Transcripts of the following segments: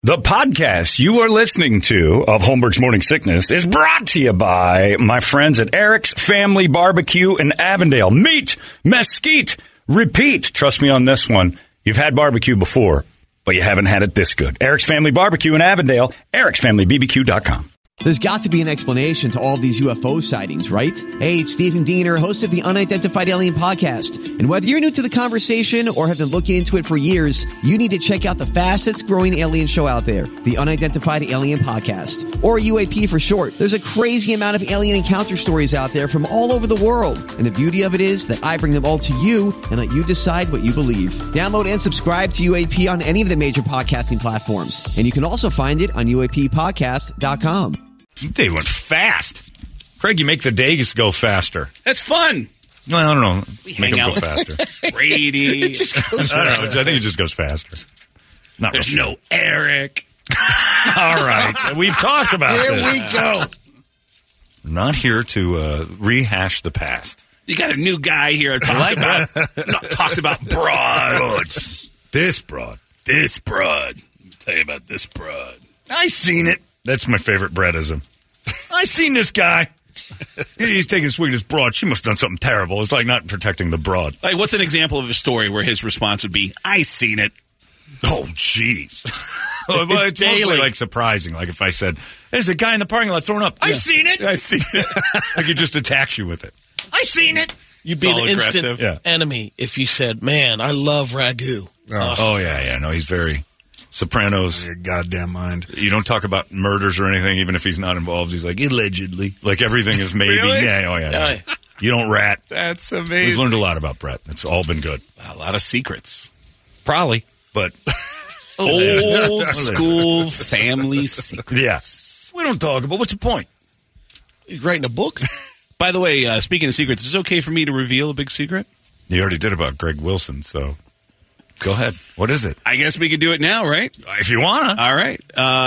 The podcast you are listening to of Holmberg's Morning Sickness is brought to you by my friends at Eric's Family Barbecue in Avondale. Meet, mesquite, repeat. Trust me on this one. You've had barbecue before, but you haven't had it this good. Eric's Family Barbecue in Avondale, ericsfamilybbq.com. There's got to be an explanation to all of these UFO sightings, right? Hey, it's Stephen Diener, host of the Unidentified Alien Podcast. And whether you're new to the conversation or have been looking into it for years, you need to check out the fastest growing alien show out there, the Unidentified Alien Podcast, or UAP for short. There's a crazy amount of alien encounter stories out there from all over the world. And the beauty of it is that I bring them all to you and let you decide what you believe. Download and subscribe to UAP on any of the major podcasting platforms. And you can also find it on UAPpodcast.com. They went fast. Craig, you make the days go faster. That's fun. No, I don't know. We Make hang them out go faster. Brady. I don't know. I think it just goes faster. Not There's real no Eric. All right. We've talked about Here this. we go. Not here to rehash the past. You got a new guy here that talks about broads. This broad. This broad. Let me tell you about this broad. I seen it. That's my favorite breadism. I seen this guy. He's taking a swing at his broad. She must have done something terrible. It's like not protecting the broad. Like, what's an example of a story where his response would be, I seen it? Oh, jeez. It's mostly like surprising. Like if I said, there's a guy in the parking lot throwing up. I seen it. I seen it. Like he just attacks you with it. I seen it. You'd be It's all the instant aggressive. enemy if you said, man, I love ragu. Oh, yeah. No, he's very Sopranos. Your goddamn mind. You don't talk about murders or anything, even if he's not involved. He's like, allegedly. Like everything is maybe. Really? Yeah, oh, yeah. You don't rat. That's We've amazing. learned a lot about Brett. It's all been good. A lot of secrets. Probably, but Old school family secrets. yeah. We don't talk about. What's the point? You're writing a book? By the way, speaking of secrets, is it okay for me to reveal a big secret? You already did about Greg Wilson, so go ahead. What is it? I guess we could do it now, right? If you want to. All right.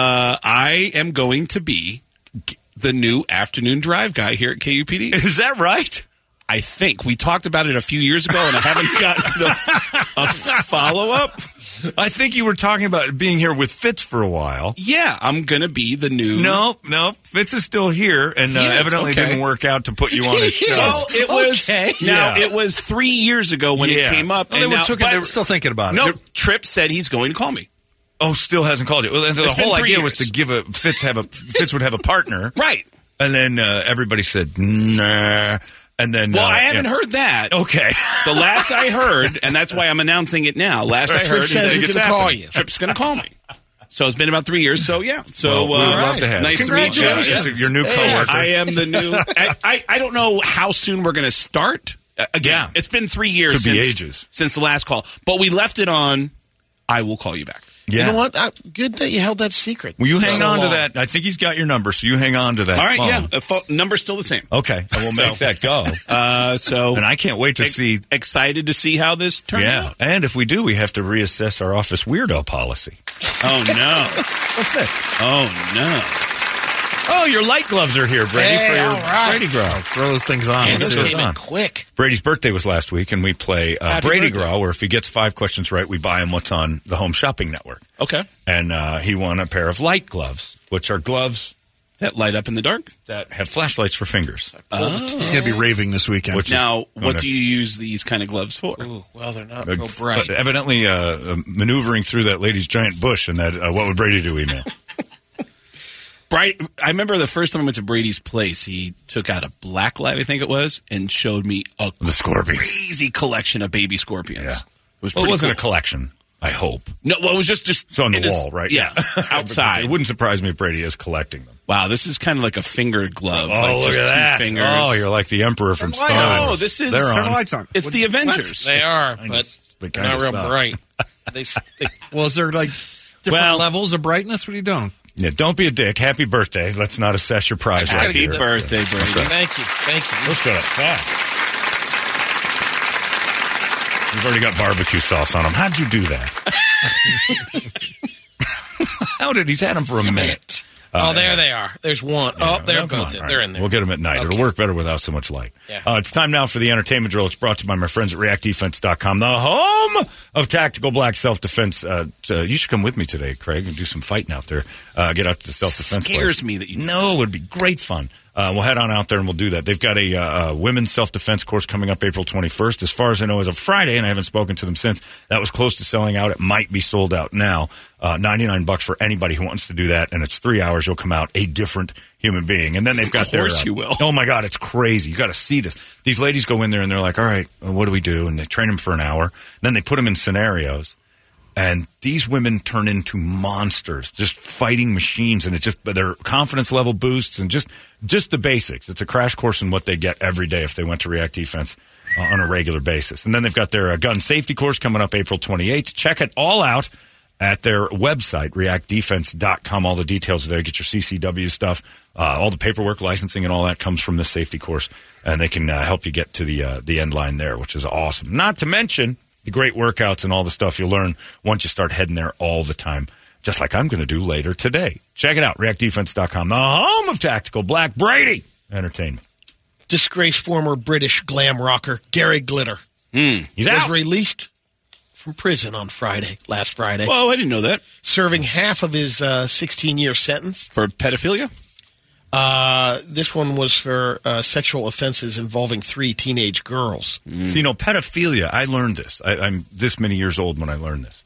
I am going to be the new afternoon drive guy here at KUPD. Is that right? I think. We talked about it a few years ago, and I haven't gotten a follow-up. I think you were talking about being here with Fitz for a while. Yeah, I'm going to be the new... No. Fitz is still here, and Yes, evidently okay. didn't work out to put you on his show. Well, it was... Okay. Now, Yeah. it was 3 years ago when it came up. Well, and they now, they were still thinking about it. No, Tripp said he's going to call me. Oh, still hasn't called you. Well, the It's been whole 3 idea was years. to give Fitz would have a partner, Right. and then everybody said nah, and then Well, I haven't heard that. Okay, The last I heard, and that's why I'm announcing it now. Last I heard, says is he's it's gonna call happening. you. Tripp's going to call me. So it's been about 3 years. So yeah. So Well, we would love to have you. nice to meet you. Congratulations. Yeah. Your new coworker. I am the new. I don't know how soon we're going to start. Again, Yeah. it's been 3 years Could be since ages. since the last call, but we left it on. I will call you back. Yeah. You know what? Good that you held that secret. Will you hang So on to long. that? I think he's got your number, so you hang on to that. All right. phone. Yeah. The number's still the same. Okay, and we'll make that go. So And I can't wait to see. excited to see how this turns Yeah, out. and if we do, we have to reassess our office weirdo policy. Oh no. What's this? Oh no. Oh, your light gloves are here, Brady, Hey, for your all right. Brady Grow. Throw those things on. Man, Let's this do came it. in quick. Brady's birthday was last week, and we play Happy Brady birthday. Grow, where if he gets 5 questions right, we buy him what's on the Home Shopping Network. Okay. And he won a pair of light gloves, which are gloves That light up in the dark. that have flashlights for fingers. He's going to be raving this weekend. Which Now, is- what do you use these kind of gloves for? Ooh, well, they're not real bright. But evidently maneuvering through that lady's giant bush and that what would Brady do email. I remember the first time I went to Brady's place, he took out a black light, I think it was, and showed me a The scorpions. crazy collection of baby scorpions. Yeah. It was Well, it pretty wasn't cool. a collection, I hope. No, well, it was just It's on the in his- wall, right? Yeah, outside. It wouldn't surprise me if Brady is collecting them. Wow, this is kind of like a finger glove. Oh, like look just at that. two fingers. Oh, you're like the Emperor from Star No, Wars. this is They're Turn on. the lights on. It's the Avengers. They are, I but just- they they're kinda not real suck. bright. They Well, is there like different Well- levels of brightness? What are you doing? Yeah, don't be a dick. Happy birthday. Let's not assess your prize right Happy here. birthday, Brady. Thank you. Oh, shut up. Fast. You've already got barbecue sauce on them. How'd you do that? How did he's had them for a minute? There they are. There's one. They're both in. They're in there. We'll get them at night. Okay. It'll work better without so much light. Yeah. It's time now for the entertainment drill. It's brought to you by my friends at reactdefense.com, the home of tactical black self-defense. You should come with me today, Craig, and do some fighting out there. Get out to the self-defense Scares place. me that you... No, it would be great fun. We'll head on out there and we'll do that. They've got a women's self-defense course coming up April 21st. As far as I know, as of Friday, and I haven't spoken to them since, that was close to selling out. It might be sold out now. $99 for anybody who wants to do that, and it's 3 hours. You'll come out a different human being. And then they've got their... Of course you will. Oh, my God, it's crazy. You got to see this. These ladies go in there, and they're like, all right, what do we do? And they train them for an hour. Then they put them in scenarios. And these women turn into monsters, just fighting machines, and it just their confidence level boosts, and just the basics. It's a crash course in what they get every day if they went to React Defense on a regular basis. And then they've got their gun safety course coming up April 28th. Check it all out at their website, reactdefense.com. All the details are there. Get your CCW stuff. All the paperwork, licensing, and all that comes from this safety course, and they can help you get to the end line there, which is awesome. Not to mention the great workouts and all the stuff you'll learn once you start heading there all the time, just like I'm going to do later today. Check it out, reactdefense.com, the home of tactical black Brady entertainment. Disgraced former British glam rocker Gary Glitter He's was out. released from prison on last Friday, Whoa, I didn't know that. serving half of his 16-year sentence. For pedophilia? This one was for sexual offenses involving 3 teenage girls. So, pedophilia, I learned this. I'm this many years old when I learned this,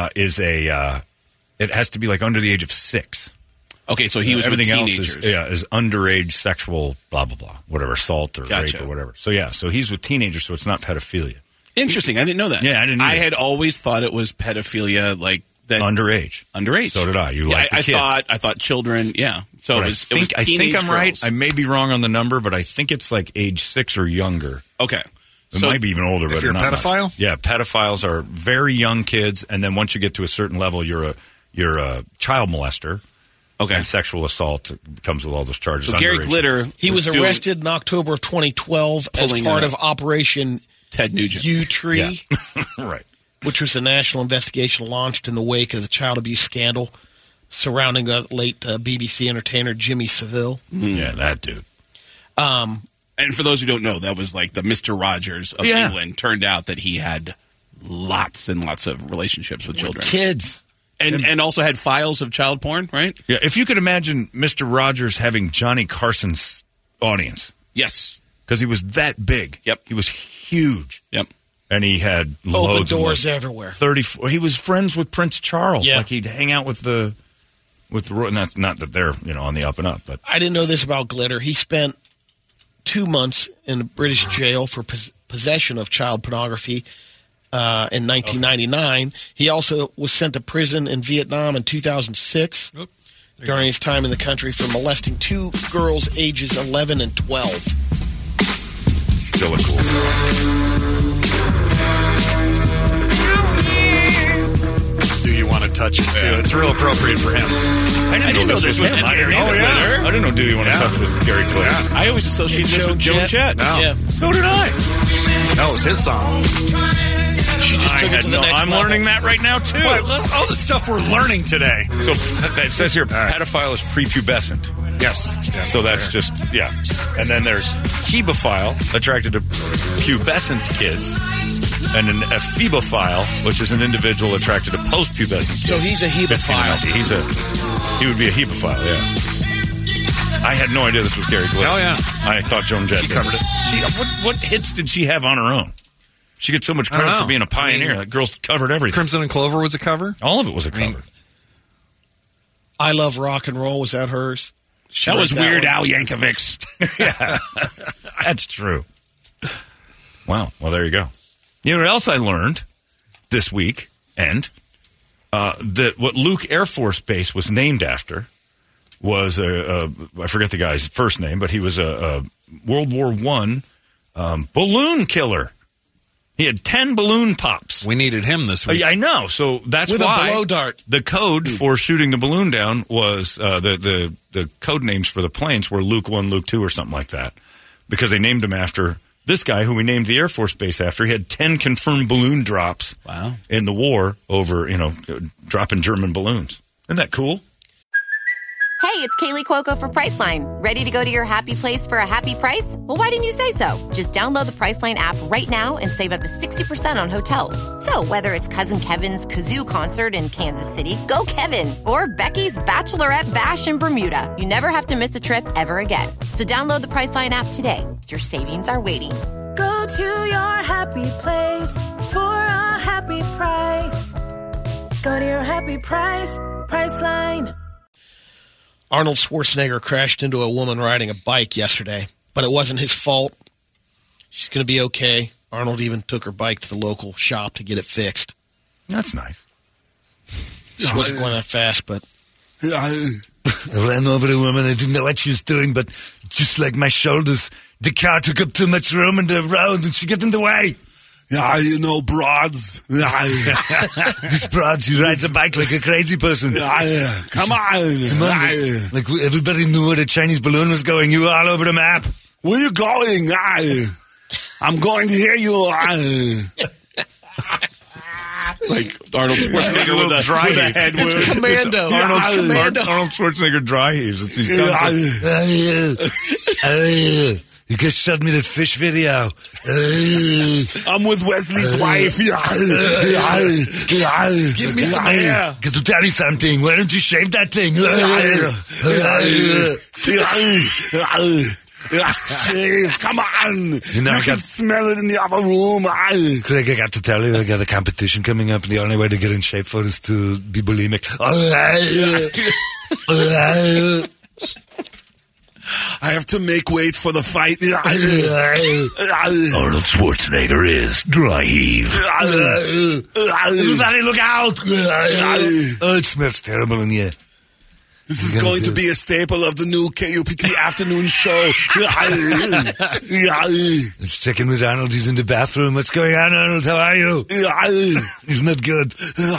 it has to be like under the age of 6. Okay, so he was Everything with else teenagers. is underage sexual blah, blah, blah, whatever, assault or Gotcha. rape or whatever. So he's with teenagers, so it's not pedophilia. Interesting. I didn't know that. Yeah, I didn't either. I had always thought it was pedophilia, like that. Underage. Underage. So did I. You like the I kids. I thought children. Yeah. So But it was I think teenage I'm right. girls. I may be wrong on the number, but I think it's like age 6 or younger. Okay. It might be even older. If but you're a not much. pedophile? Yeah, pedophiles are very young kids, and then once you get to a certain level, you're a child molester. Okay. And sexual assault comes with all those charges. So Gary Underage. Glitter, He was doing arrested in October of 2012 as Pulling part a- of Operation Ted Nugent. U-Tree, Right. which was a national investigation launched in the wake of the child abuse scandal surrounding late BBC entertainer Jimmy Savile. Yeah, that dude. And for those who don't know, that was like the Mr. Rogers of Yeah. England. Turned out that he had lots and lots of relationships with children. Kids. And also had files of child porn, right? Yeah, if you could imagine Mr. Rogers having Johnny Carson's audience, Yes. because he was that big. Yep. He was huge. Yep. And he had Open loads doors of everywhere. 34. He was friends with Prince Charles. Yeah. Like he'd hang out with the not that they're on the up and up, but I didn't know this about Glitter. He spent 2 months in a British jail for possession of child pornography in 1999. He also was sent to prison in Vietnam in 2006 during his time in the country for molesting 2 girls ages 11 and 12. still a cool song. Do you want to touch it, too? Yeah. It's real appropriate for him. I didn't know this was him. I didn't know yeah. I didn't know Do You Want to Yeah. Touch with Gary Glitter. Yeah. I always associate this with Joan Jett. No. Yeah. So did I. That was his song. She just took it to the next I'm level. learning that right now, too. All the stuff we're learning today. So it says here, pedophile is prepubescent. Yes. So that's just, yeah. And then there's hebophile, attracted to pubescent kids, and an ephebophile, which is an individual attracted to post-pubescent kids. So he's a 15 and hebophile. 19. He would be a hebophile, yeah. I had no idea this was Gary Glitter. Oh, yeah. I thought Joan Jett did. covered it. What hits did she have on her own? She gets so much credit I don't for know. being a pioneer. I mean, that girl's covered everything. Crimson and Clover was a cover. All of it was a cover. I Love Rock and Roll. Was that hers? She That wrote was Weird one. Al Yankovic's. That's true. Wow. Well, there you go. You know what else I learned this week? That what Luke Air Force Base was named after was I forget the guy's first name, but he was a World War I balloon killer. He had 10 balloon pops. We needed him this week. Yeah, I know. So that's With a why blow dart. the code for shooting the balloon down was the code names for the planes were Luke 1, Luke 2, or something like that, because they named him after this guy who we named the Air Force Base after. He had 10 confirmed balloon drops in the war over, dropping German balloons. Isn't that cool? Hey, it's Kaylee Cuoco for Priceline. Ready to go to your happy place for a happy price? Well, why didn't you say so? Just download the Priceline app right now and save up to 60% on hotels. So whether it's Cousin Kevin's Kazoo Concert in Kansas City, go Kevin, or Becky's Bachelorette Bash in Bermuda, you never have to miss a trip ever again. So download the Priceline app today. Your savings are waiting. Go to your happy place for a happy price. Go to your happy price, Priceline. Arnold Schwarzenegger crashed into a woman riding a bike yesterday, but it wasn't his fault. She's going to be okay. Arnold even took her bike to the local shop to get it fixed. That's nice. She wasn't going that fast, but... I ran over the woman. I didn't know what she was doing, but just like my shoulders, the car took up too much room in the road and she got in the way. Yeah, you know, broads. This broad, she rides a bike like a crazy person. Come on. Like everybody knew where the Chinese balloon was going. You were all over the map. Where you going? I'm going to hear you. Like Arnold Schwarzenegger with a head wound. Commando. Arnold Schwarzenegger dry heaves. It's these You guys showed me that fish video. I'm with Wesley's wife. Give me some hair. Got to tell you something. Why don't you shave that thing? Shave. Come on. You know, You can smell it in the other room. Craig, I got to tell you, I got a competition coming up, and the only way to get in shape for it is to be bulimic. I have to make weight for the fight. Arnold Schwarzenegger is dry heave. Everybody look out! Oh, it smells terrible in here. This is going to be a staple of the new KUPT afternoon show. Let's check in with Arnold. He's in the bathroom. What's going on, Arnold? How are you? He's not good.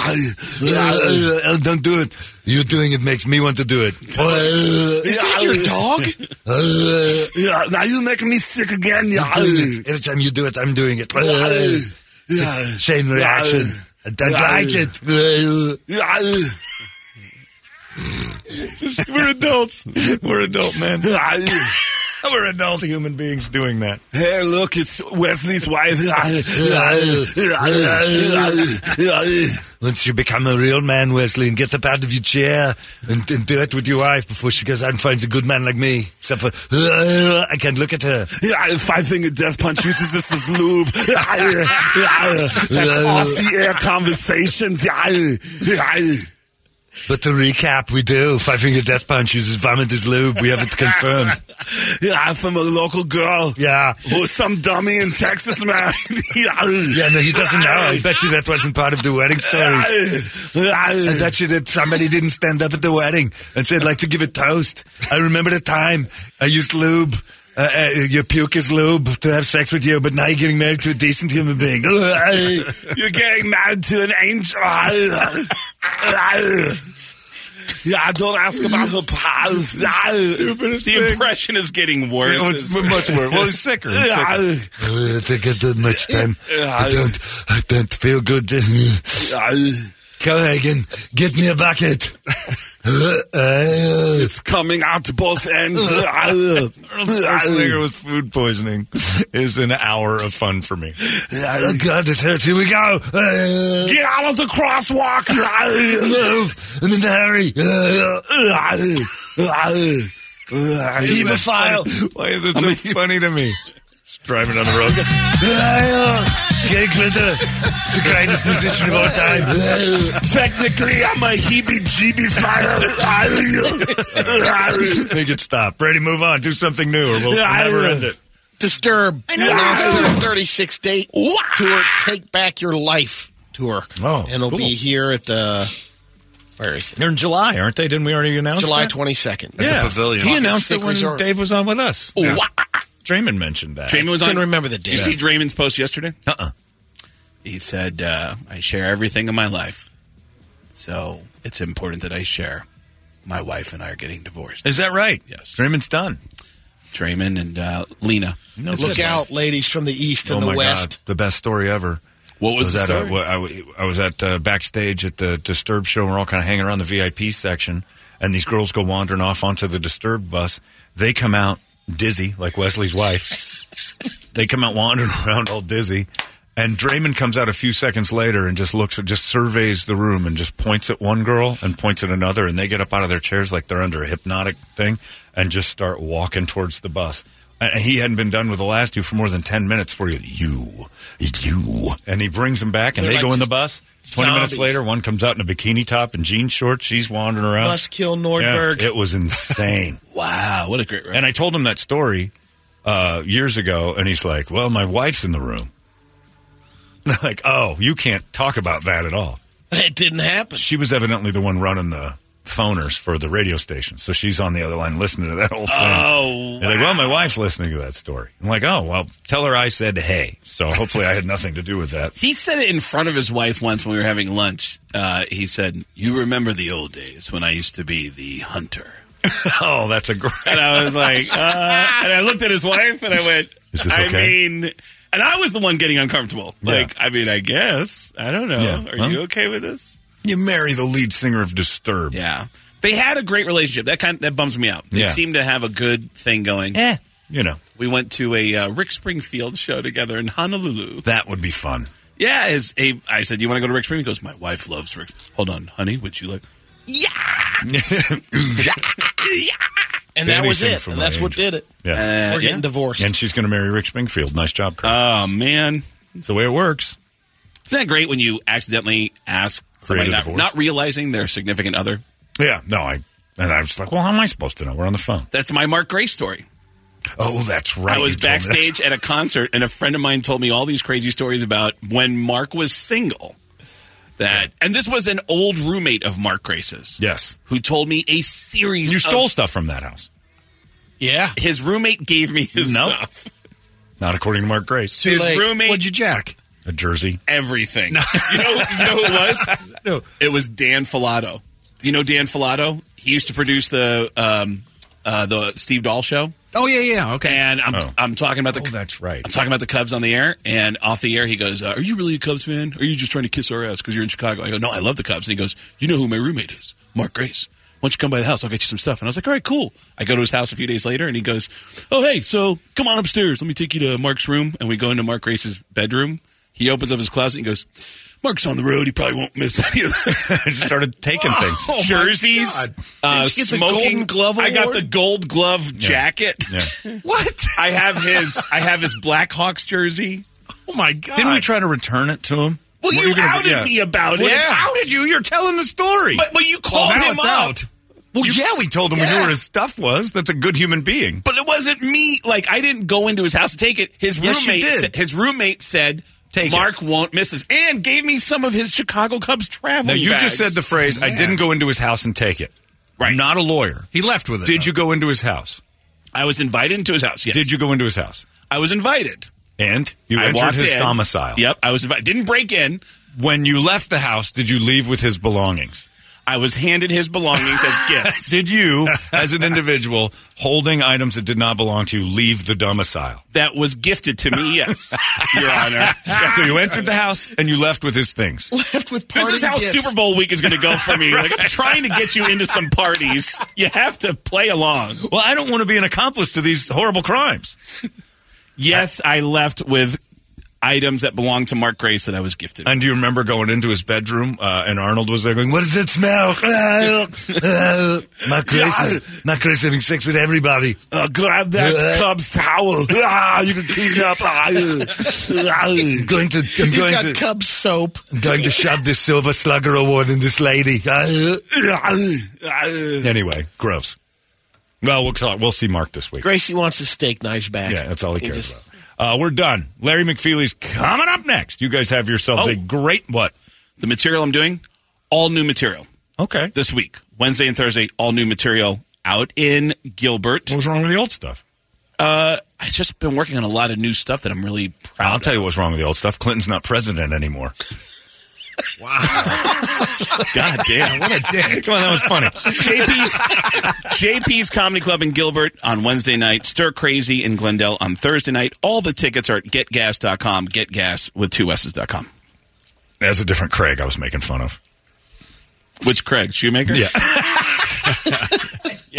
Don't do it. You doing it makes me want to do it. Is that your dog? Now you're making me sick again. Every time you do it, I'm doing it. Chain reaction. I don't like it. We're adults. We're adult men. We're adult human beings doing that. Hey, look, it's Wesley's wife. Once you become a real man, Wesley, and get up out of your chair and do it with your wife before she goes out and finds a good man like me. Except for, I can't look at her. Five-finger death punch uses this as lube. That's off-the-air conversations. But to recap, we do. Five-finger death punch uses vomit as lube. We have it confirmed. From a local girl. Yeah. Who some dummy in Texas married. Yeah, no, he doesn't know. I bet you that wasn't part of the wedding stories. I bet you that somebody didn't stand up at the wedding and said, like to give a toast. I remember the time I used lube. Your puke is lube to have sex with you, but now you're getting married to a decent human being. You're getting married to an angel. Don't ask about her past. The impression is getting worse. It's much worse. Well, he's sicker. I think I did much time. I don't feel good. Cohagen, get me a bucket. It's coming out to both ends. Arnold Schwarzenegger with food poisoning is an hour of fun for me. Oh, God, it hurts. Here we go. Get out of the crosswalk. Move. I'm in a hurry. Hemophile. Why is it so funny to me? Just driving down the road. Gay Glitter. It's the greatest musician of all time. Technically, I'm a heebie-jeebie fire. Make it stop. Brady, move on. Do something new or we'll never end it. Disturb announced their 36th date tour, Take Back Your Life tour. Oh, and it'll be here at the... Where is it? They're in July, aren't they? Didn't we already announce July that? 22nd. Yeah. the pavilion. He announced it State when Resort. Dave was on with us. Yeah. Draymond mentioned that. Draymond was I on. couldn't remember the date. Did you see Draymond's post yesterday? Uh-uh. He said, I share everything in my life. So it's important that I share. My wife and I are getting divorced. Is that right? Yes. Draymond's done. Draymond and Lena. No, Look out, ladies from the East and oh the my West. God. The best story ever. What was the that story? I was at backstage at the Disturb show. And we're all kind of hanging around the VIP section. and these girls go wandering off onto the Disturbed bus. They come out dizzy, like Wesley's wife. They come out wandering around all dizzy. And Draymond comes out a few seconds later and just surveys the room and just points at one girl and points at another, and they get up out of their chairs like they're under a hypnotic thing and just start walking towards the bus. And he hadn't been done with the last two for more than 10 minutes for you. And he brings them back, and they go in the bus. 20 minutes later, one comes out in a bikini top and jean shorts. She's wandering around. Buskill Nordberg. Yeah, it was insane. Wow, what a great record. And I told him that story years ago, and he's like, well, my wife's in the room. Like, oh, you can't talk about that at all. It didn't happen. She was evidently the one running the phoners for the radio station, so she's on the other line listening to that whole thing. Oh, wow. Like, well, my wife's listening to that story. I'm like, oh, well, tell her I said hey. So hopefully I had nothing to do with that. He said it in front of his wife once when we were having lunch. He said, you remember the old days when I used to be the hunter. Oh, that's a great... And I was like, and I looked at his wife and I went, is this okay? I mean... And I was the one getting uncomfortable. Yeah. Like, I mean, I guess. I don't know. Yeah. Are you okay with this? You marry the lead singer of Disturbed. Yeah. They had a great relationship. That bums me out. They seemed to have a good thing going. You know. We went to a Rick Springfield show together in Honolulu. That would be fun. Yeah. I said, you want to go to Rick Springfield? He goes, my wife loves Rick. Hold on, honey, would you like? Yeah. And that was it. And that's what did it. Yeah. We're getting divorced. And she's going to marry Rick Springfield. Nice job, Kurt. Oh, man. That's the way it works. Isn't that great when you accidentally ask somebody not realizing their significant other? Yeah. No, I was like, well, how am I supposed to know? We're on the phone. That's my Mark Grace story. Oh, that's right. I was backstage at a concert, and a friend of mine told me all these crazy stories about when Mark was single. And this was an old roommate of Mark Grace's. Yes. Who told me a series You stole stuff from that house. Yeah. His roommate gave me his stuff. Not according to Mark Grace. His roommate. What'd you jack? A jersey. Everything. You know who it was? No. It was Dan Filato. You know Dan Filato? He used to produce the Steve Dahl show. Oh, yeah, okay. And I'm talking about the... Oh, that's right. I'm talking about the Cubs on the air, and off the air he goes, are you really a Cubs fan? Or are you just trying to kiss our ass because you're in Chicago? I go, no, I love the Cubs. And he goes, you know who my roommate is? Mark Grace. Why don't you come by the house? I'll get you some stuff. And I was like, all right, cool. I go to his house a few days later, and he goes, oh, hey, so come on upstairs. Let me take you to Mark's room. And we go into Mark Grace's bedroom. He opens up his closet and goes, Mark's on the road. He probably won't miss any of this. I just started taking things. Oh, jerseys, smoking. Glove I got the Gold Glove jacket. Yeah. What? I have his Blackhawks jersey. Oh my God! Didn't we try to return it to him? Well, you outed me about it. How did you? You're telling the story. But you called him it's up. Out. Well, yeah, we told him we knew where his stuff was. That's a good human being. But it wasn't me. Like, I didn't go into his house to take it. His roommate said, Mark won't miss this, and gave me some of his Chicago Cubs travel bags. You just said the phrase, I didn't go into his house and take it. Right. I'm not a lawyer. He left with it. Did you go into his house? I was invited into his house, yes. Did you go into his house? I was invited. And? You entered his domicile. Yep, I was invited. Didn't break in. When you left the house, did you leave with his belongings? I was handed his belongings as gifts. Did you, as an individual, holding items that did not belong to you, leave the domicile? That was gifted to me, yes, Your Honor. So you entered the house and you left with his things. Left with party This is how gifts. Super Bowl week is going to go for me. Like, I'm trying to get you into some parties. You have to play along. Well, I don't want to be an accomplice to these horrible crimes. Yes, I left with items that belonged to Mark Grace that I was gifted. And do you remember going into his bedroom and Arnold was there going, what does it smell? Mark Grace having sex with everybody. Grab that Cubs towel. You can clean it up. He's got Cubs soap. I'm going to shove this Silver Slugger Award in this lady. Anyway, gross. Well, we'll see Mark this week. Gracie wants his steak knives back. Yeah, that's all he cares about. We're done. Larry McFeely's coming up next. You guys have yourselves a great what? The material I'm doing, all new material. Okay. This week. Wednesday and Thursday, all new material out in Gilbert. What was wrong with the old stuff? I've just been working on a lot of new stuff that I'm really proud of. I'll tell you what's wrong with the old stuff. Clinton's not president anymore. Wow. God damn. What a dick. Come on, that was funny. JP's Comedy Club in Gilbert on Wednesday night. Stir Crazy in Glendale on Thursday night. All the tickets are at getgas.com. Getgas with 2 S's.com. That's a different Craig I was making fun of. Which Craig? Shoemaker? Yeah.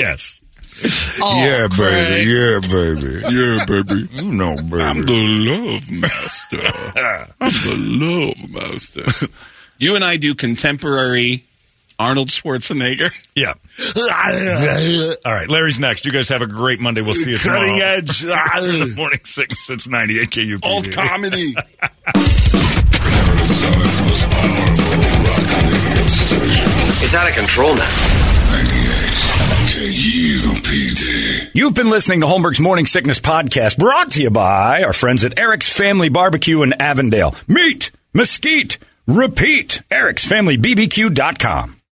Yes. Oh, Yeah, Craig. baby. Yeah, baby. Yeah, baby. You know, baby. I'm the love master. I'm the love master. You and I do contemporary Arnold Schwarzenegger. Yeah. All right, Larry's next. You guys have a great Monday. We'll see you tomorrow. Cutting edge. Morning Sickness. It's 98 KUPD. Old comedy. It's out of control now. You've been listening to Holmberg's Morning Sickness Podcast, brought to you by our friends at Eric's Family Barbecue in Avondale. Meet, mesquite, repeat. Eric'sFamilyBBQ.com.